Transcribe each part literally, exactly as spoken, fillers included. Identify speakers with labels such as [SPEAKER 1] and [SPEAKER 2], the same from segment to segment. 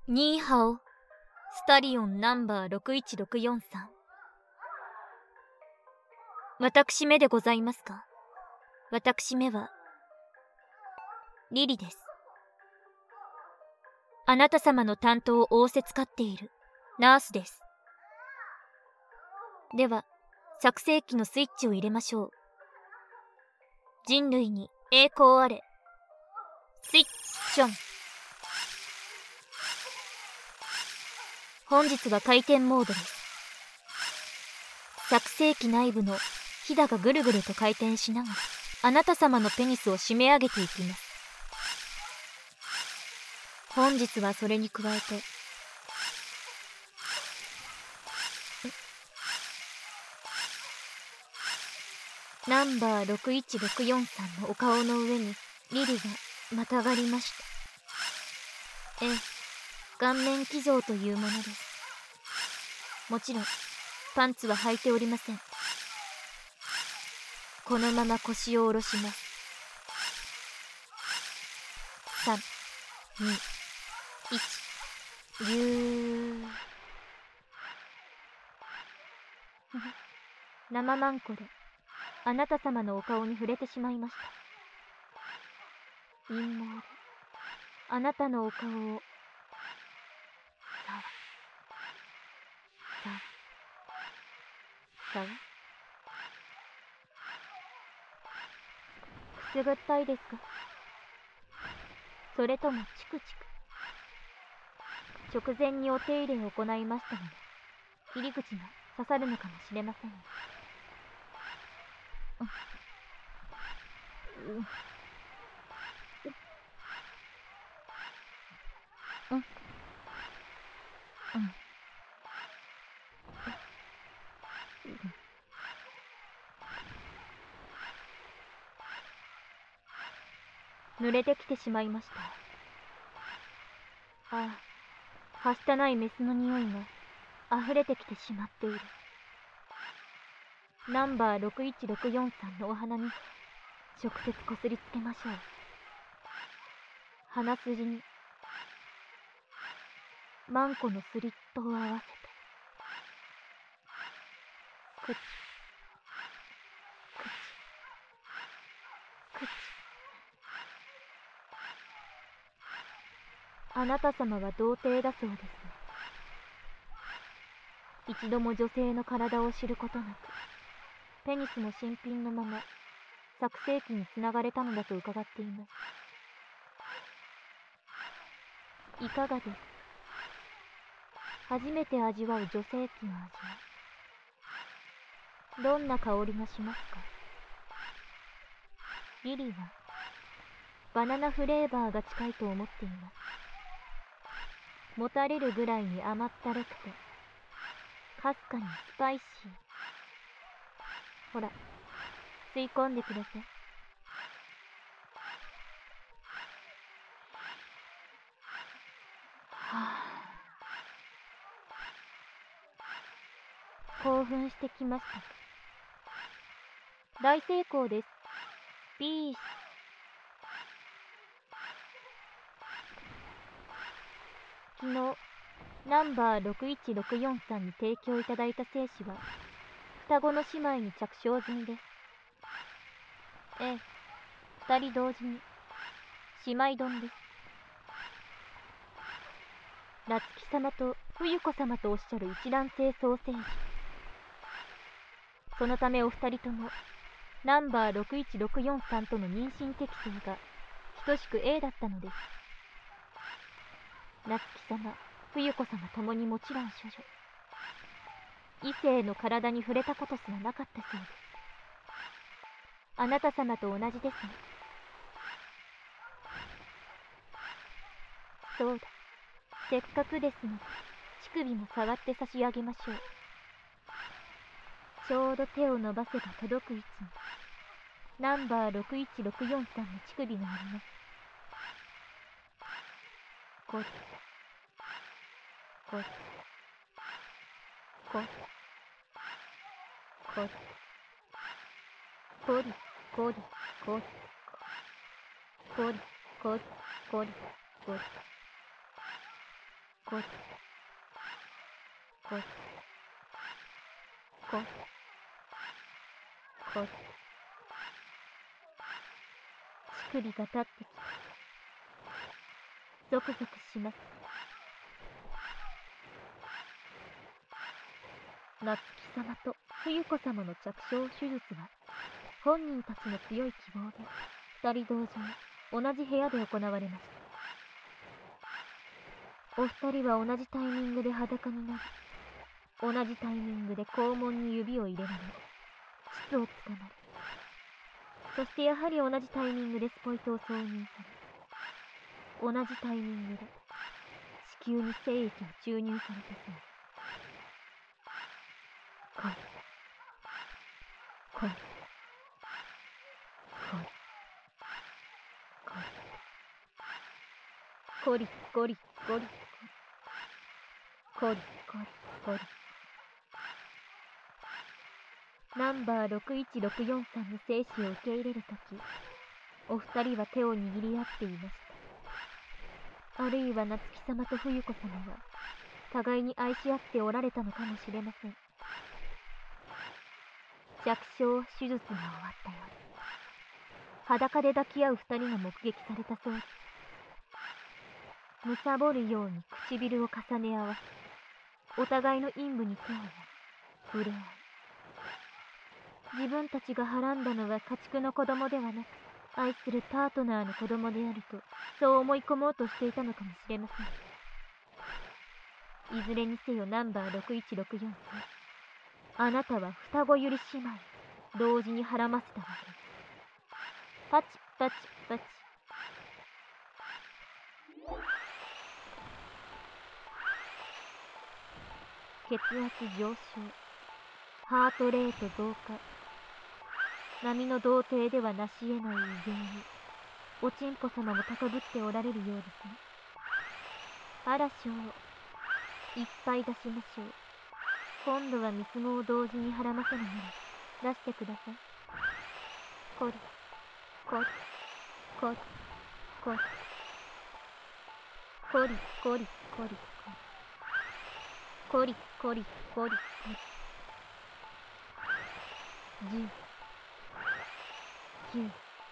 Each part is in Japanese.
[SPEAKER 1] ニーハオ、スタリオンナンバーろくいちろくよんさん。私めでございますか？私めは、リリです。あなた様の担当を仰せつかっている、ナースです。では、作成機のスイッチを入れましょう。人類に栄光あれ。スイッチオン。本日は回転モードです。作成機内部のヒダがぐるぐると回転しながら、あなた様のペニスを締め上げていきます。本日はそれに加えて、ナンバーろくいちろくよんさんのお顔の上にリリがまたがりました。ええ、顔面騎乗というものです。もちろんパンツは履いておりません。このまま腰を下ろします。さん、に、いち、ぎゅー。生マンコであなた様のお顔に触れてしまいました。陰謀であなたのお顔をさわさわさわ。くすぐったいですか？それともチクチク。直前にお手入れを行いましたので、切り口が刺さるのかもしれません。うん、うん、うん、うん。濡れてきてしまいました。ああ、はしたないメスの匂いが溢れてきてしまっている。ナンバーろくいちろくよんさんのお鼻に直接こすりつけましょう。鼻筋にマンコのスリットを合わせて、くちくちくち。あなた様は童貞だそうですね。一度も女性の体を知ることなく、ペニスも新品のまま作成機につながれたのだと伺っています。いかがです？初めて味わう女性器の味はどんな香りがしますか？リリはバナナフレーバーが近いと思っています。もたれるぐらいに甘ったるくてかすかにスパイシー。ほら、吸い込んでください。はあ、興奮してきましたか？大成功です。ピース。昨日ナンバーろくいちろくよんさんに提供いただいた精子は双子の姉妹に着床済みです。ええ、二人同時に姉妹丼です。夏木様と冬子様とおっしゃる一卵性ソーセージ。そのためお二人ともナンバーろくいちろくよんさんとの妊娠適性が等しく A だったのです。夏木様、冬子様ともにもちろん処女。異性の体に触れたことすらなかったそうです。あなた様と同じですね。そうだ、せっかくですので乳首も触って差し上げましょう。ちょうど手を伸ばせば届く位置にナンバーろくいちろくよんさんの乳首があります。こっこっこっこっこりこりこりこりこりこりこりこりこりこりこり。乳首が立ってきた。ゾクゾクします。夏希様と冬子様の着床手術は本人たちの強い希望で二人同時に同じ部屋で行われました。お二人は同じタイミングで裸になり、同じタイミングで肛門に指を入れられ、膣をつかまれ、そしてやはり同じタイミングでスポイトを挿入され、同じタイミングで子宮に精液を注入されたそうです。こりこりこりこりこりこりこりこりこり。ナンバーろくいちろくよんさんの精子を受け入れるとき、お二人は手を握り合っていました。あるいは夏希様と冬子様は互いに愛し合っておられたのかもしれません。着床手術が終わった夜、裸で抱き合う二人が目撃されたそうです。むさぼるように唇を重ね合わせ、お互いの陰部に手をやり、触れ合い。自分たちがはらんだのは家畜の子供ではなく、愛するパートナーの子供であると、そう思い込もうとしていたのかもしれません。いずれにせよナンバーろくいちろくよんさん、あなたは双子ゆり姉妹を同時にはらませたわけです。パチパチパチ。血圧上昇、ハートレート増加。波の童貞ではなし得ない偉業に、おちんぽ様も高ぶっておられるようですね。あらしょう、いっぱい出しましょう。今度は三つ子を同時にはらませるなら、出してください。こり、こり、こり、こり、こり、こり、こり、こり、こり、こり、こり。十、九、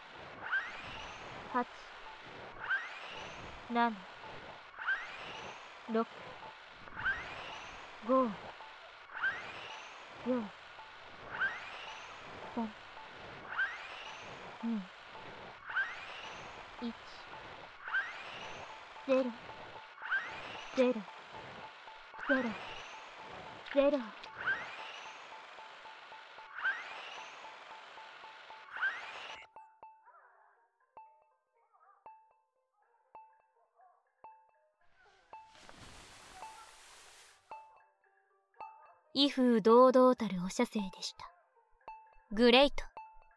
[SPEAKER 1] 八、七、六、五、四、三、二、一、ゼロ、ゼロ、ゼロ、ゼロ。威風堂々たるお射精でした。グレイト。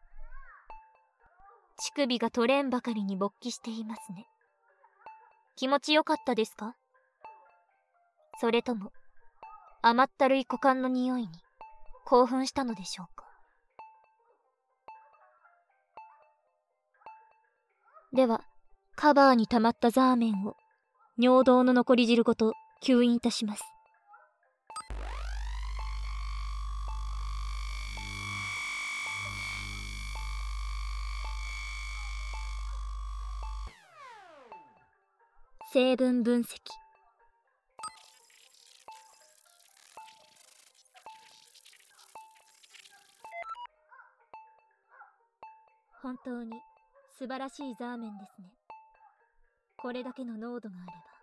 [SPEAKER 1] 乳首が取れんばかりに勃起していますね。気持ちよかったですか？それとも甘ったるい股間の匂いに興奮したのでしょうか？ではカバーに溜まったザーメンを尿道の残り汁ごと吸引いたします。成分分析。本当に素晴らしいザーメンですね。これだけの濃度があれば